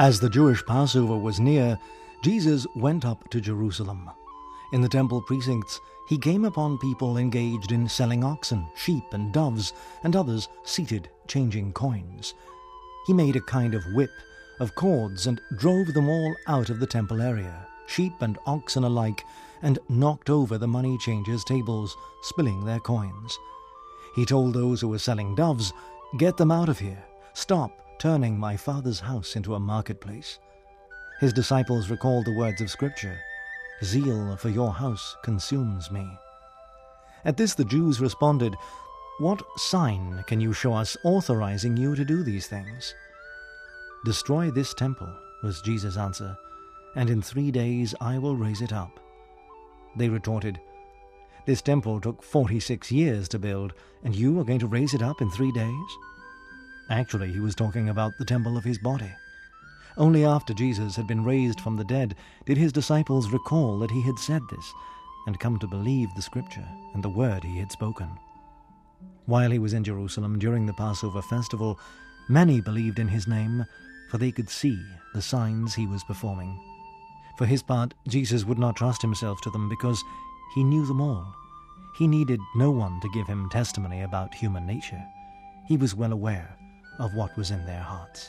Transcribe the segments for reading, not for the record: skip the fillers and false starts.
As the Jewish Passover was near, Jesus went up to Jerusalem. In the temple precincts, he came upon people engaged in selling oxen, sheep, and doves, and others seated changing coins. He made a kind of whip of cords and drove them all out of the temple area, sheep and oxen alike, and knocked over the money changers' tables, spilling their coins. He told those who were selling doves, "Get them out of here. Stop turning my Father's house into a marketplace." His disciples recalled the words of Scripture, "Zeal for your house consumes me." At this the Jews responded, "What sign can you show us authorizing you to do these things?" "Destroy this temple," was Jesus' answer, "and in 3 days I will raise it up." They retorted, "This temple took 46 years to build, and you are going to raise it up in 3 days?" Actually, he was talking about the temple of his body. Only after Jesus had been raised from the dead did his disciples recall that he had said this, and come to believe the Scripture and the word he had spoken. While he was in Jerusalem during the Passover festival, many believed in his name, for they could see the signs he was performing. For his part, Jesus would not trust himself to them because he knew them all. He needed no one to give him testimony about human nature. He was well aware of what was in their hearts.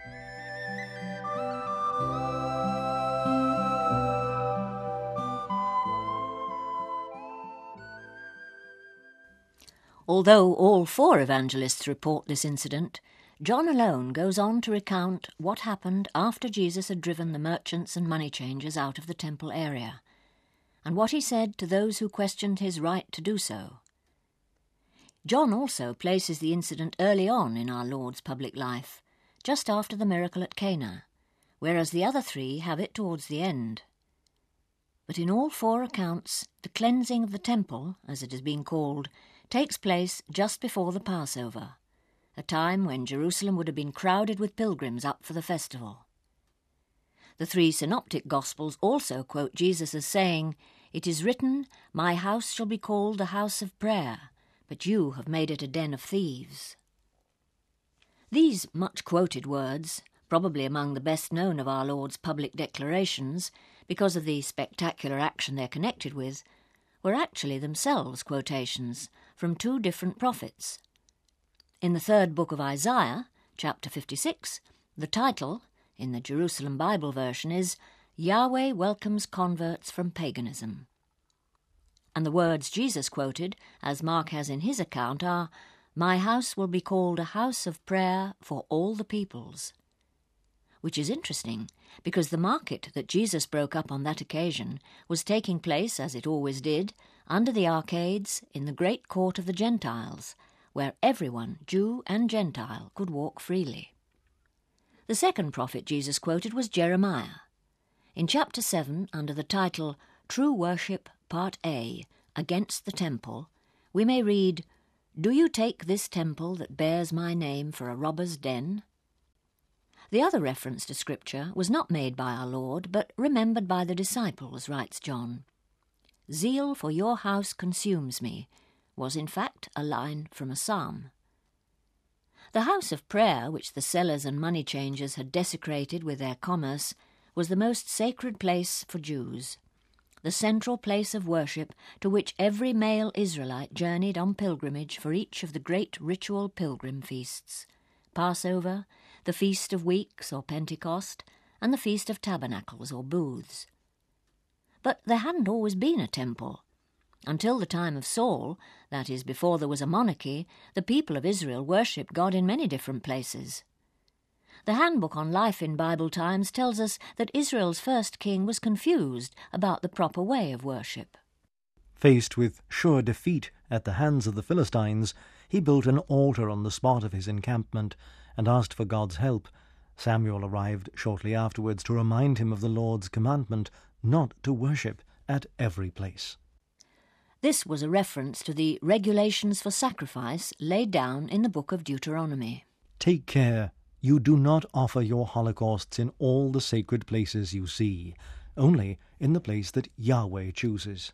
Although all 4 evangelists report this incident, John alone goes on to recount what happened after Jesus had driven the merchants and money changers out of the temple area, and what he said to those who questioned his right to do so. John also places the incident early on in our Lord's public life, just after the miracle at Cana, whereas the other 3 have it towards the end. But in all 4 accounts, the cleansing of the temple, as it has been called, takes place just before the Passover, a time when Jerusalem would have been crowded with pilgrims up for the festival. The 3 synoptic Gospels also quote Jesus as saying, "It is written, 'My house shall be called a house of prayer,' but you have made it a den of thieves." These much-quoted words, probably among the best known of our Lord's public declarations, because of the spectacular action they're connected with, were actually themselves quotations from 2 different prophets. In the 3rd book of Isaiah, chapter 56, the title, in the Jerusalem Bible version, is "Yahweh welcomes converts from paganism." And the words Jesus quoted, as Mark has in his account, are, "My house will be called a house of prayer for all the peoples," which is interesting because the market that Jesus broke up on that occasion was taking place, as it always did, under the arcades in the great court of the Gentiles, where everyone, Jew and Gentile, could walk freely. The second prophet Jesus quoted was Jeremiah. In chapter 7, under the title True Worship, Part A, Against the Temple, we may read, "Do you take this temple that bears my name for a robber's den?" The other reference to Scripture was not made by our Lord, but remembered by the disciples, writes John. "Zeal for your house consumes me," was in fact a line from a psalm. The house of prayer, which the sellers and money changers had desecrated with their commerce, was the most sacred place for Jews, the central place of worship to which every male Israelite journeyed on pilgrimage for each of the great ritual pilgrim feasts, Passover, the Feast of Weeks or Pentecost, and the Feast of Tabernacles or Booths. But there hadn't always been a temple. Until the time of Saul, that is, before there was a monarchy, the people of Israel worshipped God in many different places. The Handbook on Life in Bible Times tells us that Israel's first king was confused about the proper way of worship. Faced with sure defeat at the hands of the Philistines, he built an altar on the spot of his encampment and asked for God's help. Samuel arrived shortly afterwards to remind him of the Lord's commandment not to worship at every place. This was a reference to the regulations for sacrifice laid down in the book of Deuteronomy. Take care you do not offer your holocausts in all the sacred places you see, only in the place that Yahweh chooses.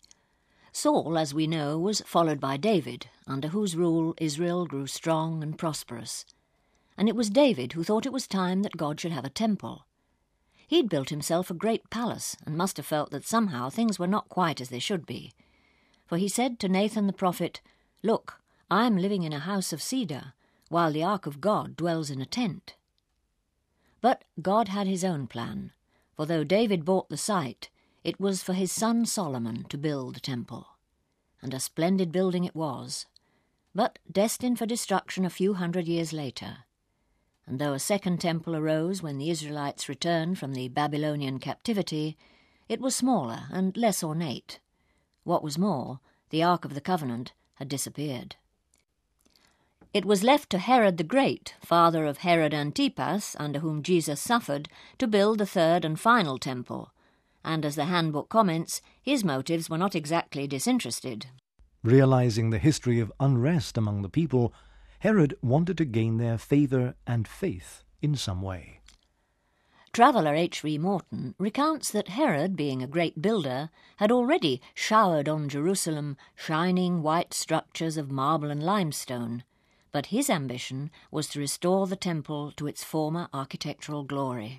Saul, as we know, was followed by David, under whose rule Israel grew strong and prosperous. and it was David who thought it was time that God should have a temple. He'd built himself a great palace and must have felt that somehow things were not quite as they should be. For he said to Nathan the prophet, "Look, I am living in a house of cedar, while the ark of God dwells in a tent." But God had his own plan, for though David bought the site, it was for his son Solomon to build the temple. And a splendid building it was, but destined for destruction a few hundred years later. And though a second temple arose when the Israelites returned from the Babylonian captivity, it was smaller and less ornate. What was more, the Ark of the Covenant had disappeared. It was left to Herod the Great, father of Herod Antipas, under whom Jesus suffered, to build the third and final temple, and as the handbook comments, his motives were not exactly disinterested. Realizing the history of unrest among the people, Herod wanted to gain their favour and faith in some way. Traveller H.V. Morton recounts that Herod, being a great builder, had already showered on Jerusalem shining white structures of marble and limestone, but his ambition was to restore the temple to its former architectural glory.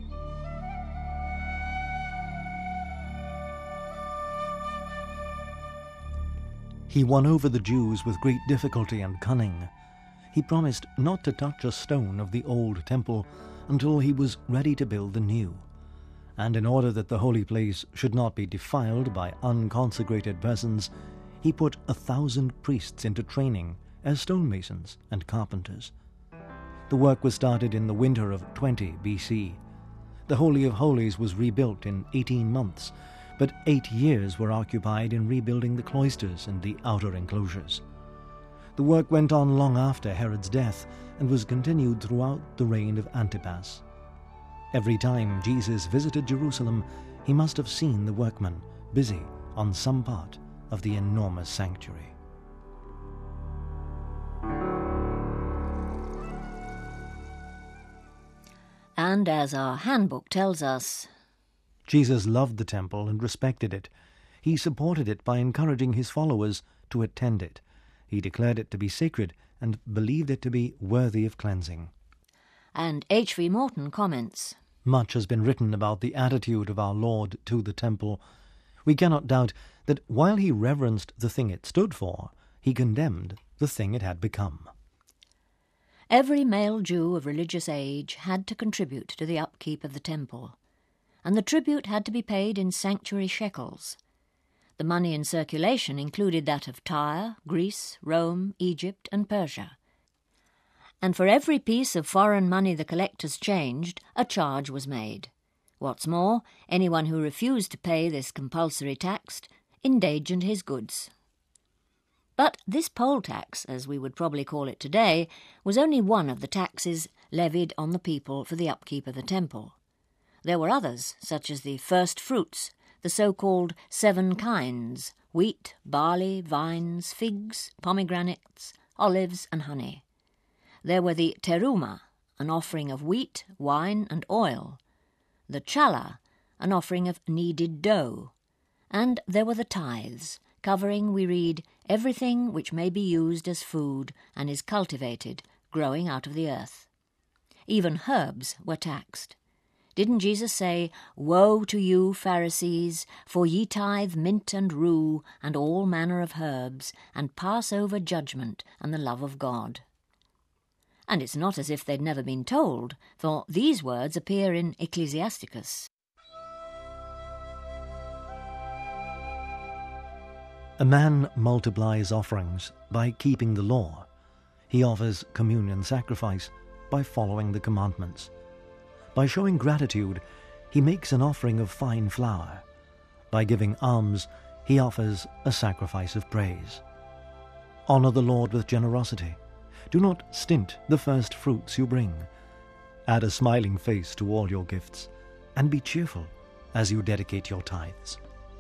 He won over the Jews with great difficulty and cunning. He promised not to touch a stone of the old temple until he was ready to build the new. And in order that the holy place should not be defiled by unconsecrated persons, he put 1,000 priests into training as stonemasons and carpenters. The work was started in the winter of 20 BC. The Holy of Holies was rebuilt in 18 months, but 8 years were occupied in rebuilding the cloisters and the outer enclosures. The work went on long after Herod's death and was continued throughout the reign of Antipas. Every time Jesus visited Jerusalem, he must have seen the workmen busy on some part of the enormous sanctuary. And as our handbook tells us, Jesus loved the temple and respected it. He supported it by encouraging his followers to attend it. He declared it to be sacred and believed it to be worthy of cleansing. And H.V. Morton comments, Much has been written about the attitude of our Lord to the temple. We cannot doubt that while he reverenced the thing it stood for, he condemned the thing it had become. Every male Jew of religious age had to contribute to the upkeep of the temple, and the tribute had to be paid in sanctuary shekels. The money in circulation included that of Tyre, Greece, Rome, Egypt, and Persia. And for every piece of foreign money the collectors changed, a charge was made. What's more, anyone who refused to pay this compulsory tax endangered his goods. But this poll tax, as we would probably call it today, was only one of the taxes levied on the people for the upkeep of the temple. There were others, such as the first fruits, the so-called 7 kinds, wheat, barley, vines, figs, pomegranates, olives, and honey. There were the teruma, an offering of wheat, wine, and oil, the challah, an offering of kneaded dough, and there were the tithes, covering, we read, everything which may be used as food and is cultivated, growing out of the earth. Even herbs were taxed. Didn't Jesus say, "Woe to you, Pharisees, for ye tithe mint and rue and all manner of herbs, and pass over judgment and the love of God"? And it's not as if they'd never been told, for these words appear in Ecclesiasticus. A man multiplies offerings by keeping the law. He offers communion sacrifice by following the commandments. By showing gratitude, he makes an offering of fine flour. By giving alms, he offers a sacrifice of praise. Honor the Lord with generosity. Do not stint the first fruits you bring. Add a smiling face to all your gifts, and be cheerful as you dedicate your tithes.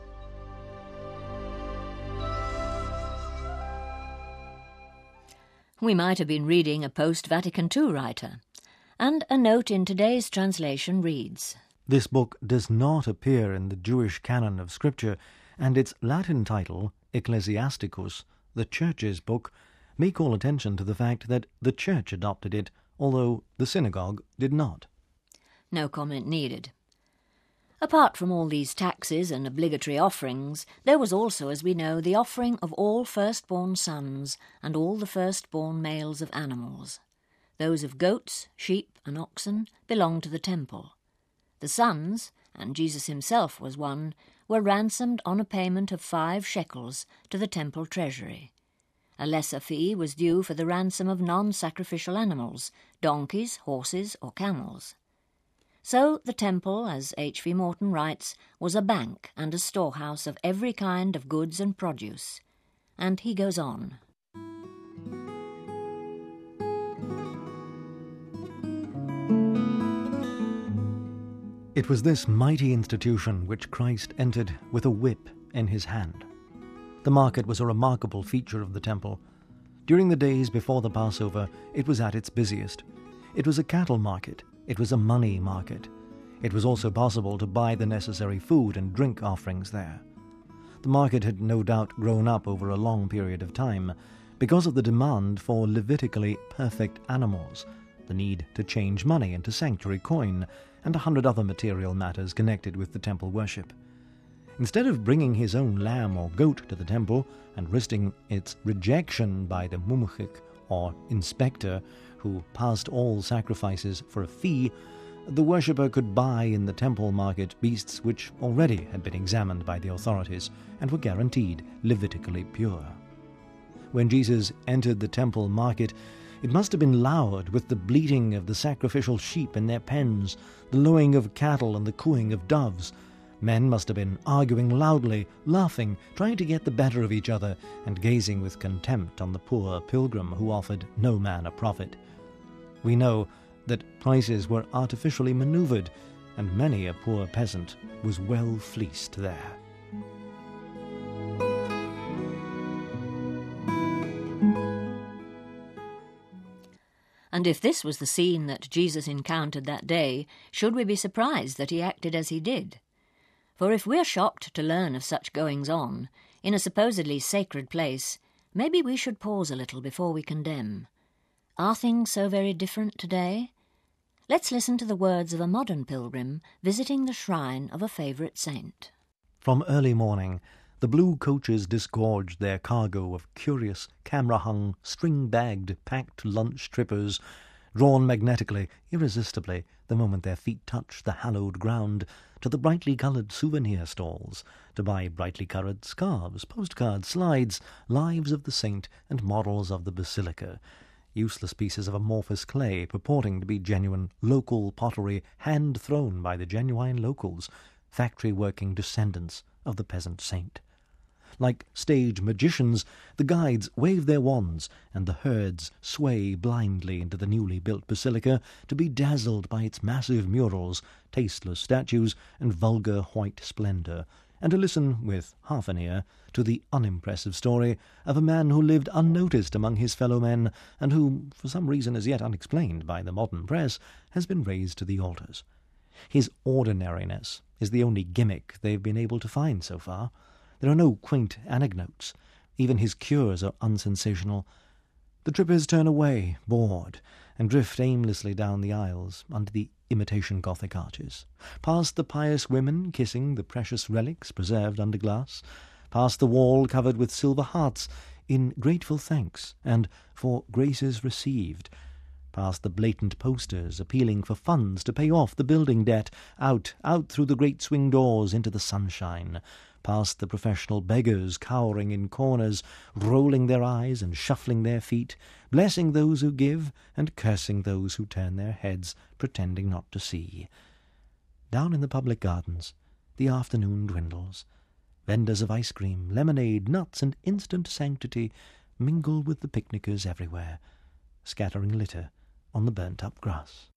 We might have been reading a post-Vatican II writer. And a note in today's translation reads, This book does not appear in the Jewish canon of Scripture, and its Latin title, Ecclesiasticus, the Church's book, may call attention to the fact that the Church adopted it although the synagogue did not. No comment needed. Apart from all these taxes and obligatory offerings, there was also, as we know, the offering of all firstborn sons and all the firstborn males of animals. Those of goats, sheep, and oxen belonged to the temple. The sons, and Jesus himself was one, were ransomed on a payment of 5 shekels to the temple treasury. A lesser fee was due for the ransom of non-sacrificial animals, donkeys, horses, or camels. So the temple, as H.V. Morton writes, was a bank and a storehouse of every kind of goods and produce. And he goes on. It was this mighty institution which Christ entered with a whip in his hand. The market was a remarkable feature of the temple. During the days before the Passover, it was at its busiest. It was a cattle market. It was a money market. It was also possible to buy the necessary food and drink offerings there. The market had no doubt grown up over a long period of time because of the demand for Levitically perfect animals, the need to change money into sanctuary coin, and 100 other material matters connected with the temple worship. Instead of bringing his own lamb or goat to the temple and risking its rejection by the mumchik, or inspector, who passed all sacrifices for a fee, the worshipper could buy in the temple market beasts which already had been examined by the authorities and were guaranteed Levitically pure. When Jesus entered the temple market, it must have been loud with the bleating of the sacrificial sheep in their pens, the lowing of cattle and the cooing of doves. Men must have been arguing loudly, laughing, trying to get the better of each other, and gazing with contempt on the poor pilgrim who offered no man a profit. We know that prices were artificially maneuvered, and many a poor peasant was well fleeced there. And if this was the scene that Jesus encountered that day, should we be surprised that he acted as he did? For if we're shocked to learn of such goings-on, in a supposedly sacred place, maybe we should pause a little before we condemn. Are things so very different today? Let's listen to the words of a modern pilgrim visiting the shrine of a favourite saint. From early morning, the blue coaches disgorged their cargo of curious, camera-hung, string-bagged, packed lunch trippers, drawn magnetically, irresistibly, the moment their feet touched the hallowed ground, to the brightly coloured souvenir stalls, to buy brightly coloured scarves, postcards, slides, lives of the saint, and models of the basilica, useless pieces of amorphous clay purporting to be genuine local pottery hand-thrown by the genuine locals, factory-working descendants of the peasant saint. Like stage magicians, the guides wave their wands, and the herds sway blindly into the newly built basilica to be dazzled by its massive murals, tasteless statues, and vulgar white splendour, and to listen with half an ear to the unimpressive story of a man who lived unnoticed among his fellow men, and who, for some reason as yet unexplained by the modern press, has been raised to the altars. His ordinariness is the only gimmick they've been able to find so far. There are no quaint anecdotes. Even his cures are unsensational. The trippers turn away, bored, and drift aimlessly down the aisles under the imitation Gothic arches, past the pious women kissing the precious relics preserved under glass, past the wall covered with silver hearts in grateful thanks and for graces received, past the blatant posters appealing for funds to pay off the building debt, out through the great swing doors into the sunshine, past the professional beggars cowering in corners, rolling their eyes and shuffling their feet, blessing those who give and cursing those who turn their heads, pretending not to see. Down in the public gardens, the afternoon dwindles. Vendors of ice cream, lemonade, nuts, and instant sanctity mingle with the picnickers everywhere, scattering litter on the burnt-up grass.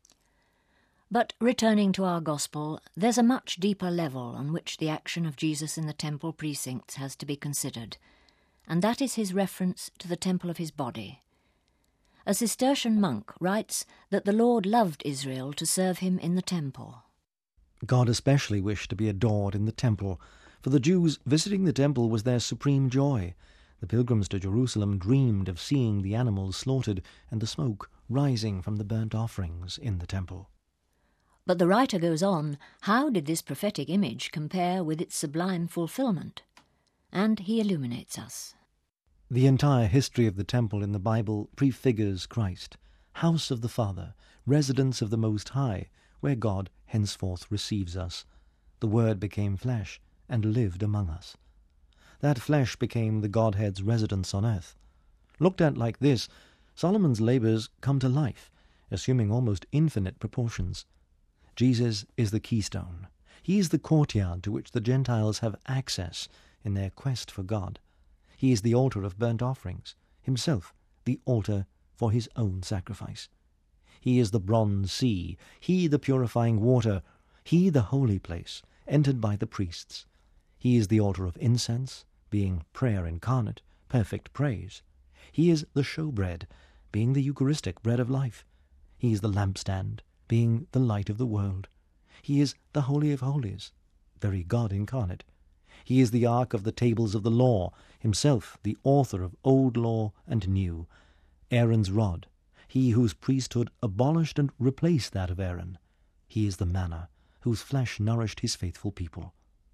But returning to our Gospel, there's a much deeper level on which the action of Jesus in the temple precincts has to be considered, and that is his reference to the temple of his body. A Cistercian monk writes that the Lord loved Israel to serve him in the temple. God especially wished to be adored in the temple. For the Jews, visiting the temple was their supreme joy. The pilgrims to Jerusalem dreamed of seeing the animals slaughtered and the smoke rising from the burnt offerings in the temple. But the writer goes on, how did this prophetic image compare with its sublime fulfillment? And he illuminates us. The entire history of the temple in the Bible prefigures Christ, house of the Father, residence of the Most High, where God henceforth receives us. The Word became flesh and lived among us. That flesh became the Godhead's residence on earth. Looked at like this, Solomon's labours come to life, assuming almost infinite proportions. Jesus is the keystone. He is the courtyard to which the Gentiles have access in their quest for God. He is the altar of burnt offerings, himself the altar for his own sacrifice. He is the bronze sea, he the purifying water, he the holy place, entered by the priests. He is the altar of incense, being prayer incarnate, perfect praise. He is the showbread, being the Eucharistic bread of life. He is the lampstand, being the light of the world. He is the Holy of Holies, very God incarnate. He is the ark of the tables of the law, himself the author of old law and new, Aaron's rod, he whose priesthood abolished and replaced that of Aaron. He is the manna, whose flesh nourished his faithful people.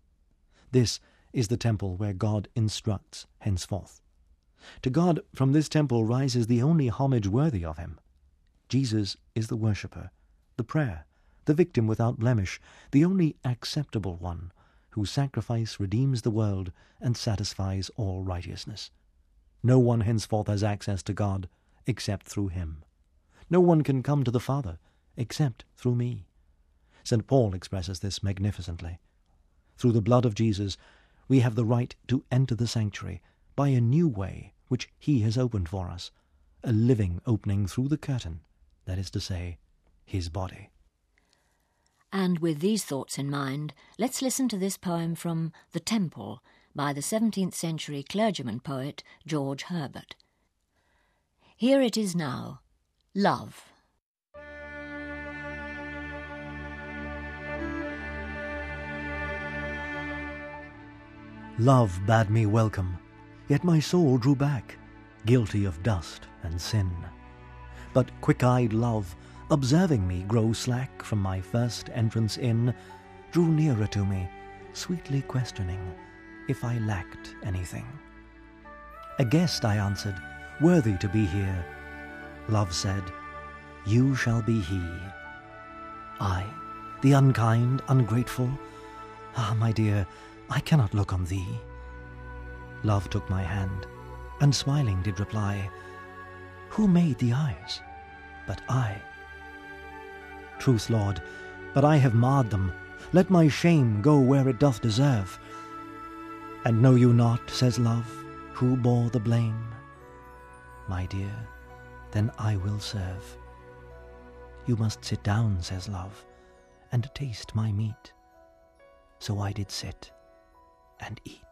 This is the temple where God instructs henceforth. To God from this temple rises the only homage worthy of him. Jesus is the worshipper, the prayer, the victim without blemish, the only acceptable one, whose sacrifice redeems the world and satisfies all righteousness. No one henceforth has access to God except through him. No one can come to the Father except through me. St. Paul expresses this magnificently. Through the blood of Jesus, we have the right to enter the sanctuary by a new way which he has opened for us, a living opening through the curtain, that is to say, his body. And with these thoughts in mind, let's listen to this poem from The Temple by the 17th century clergyman poet George Herbert. Here it is now, Love. Love bade me welcome, yet my soul drew back, guilty of dust and sin. But quick-eyed love, observing me grow slack from my first entrance in, drew nearer to me, sweetly questioning if I lacked anything. A guest, I answered, worthy to be here. Love said, you shall be he. I, the unkind, ungrateful, ah, my dear, I cannot look on thee. Love took my hand, and smiling did reply, who made the eyes but I? Truth, Lord, but I have marred them. Let my shame go where it doth deserve. And know you not, says Love, who bore the blame? My dear, then I will serve. You must sit down, says Love, and taste my meat. So I did sit and eat.